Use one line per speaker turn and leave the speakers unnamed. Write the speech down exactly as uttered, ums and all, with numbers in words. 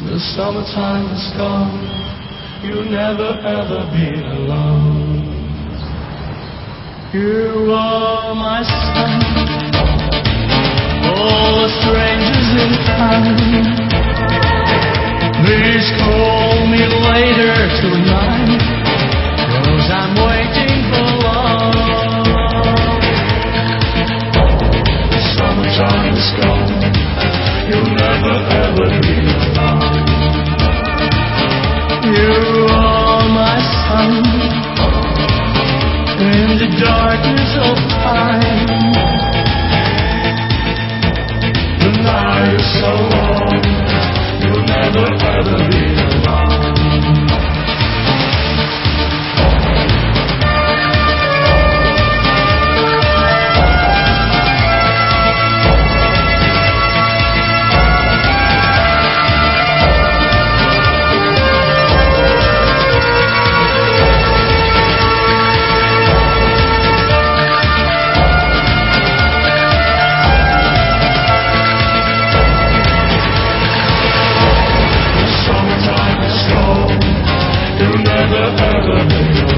The summertime is gone. You'll never ever be alone. You are my sun. All the strangers in town, please call me later tonight, 'cause I'm waiting for love. The summertime is gone. You'll never ever be alone. You are my sun. In the darkness of time, the night is so long. You'll never ever be alone. You'll never ever be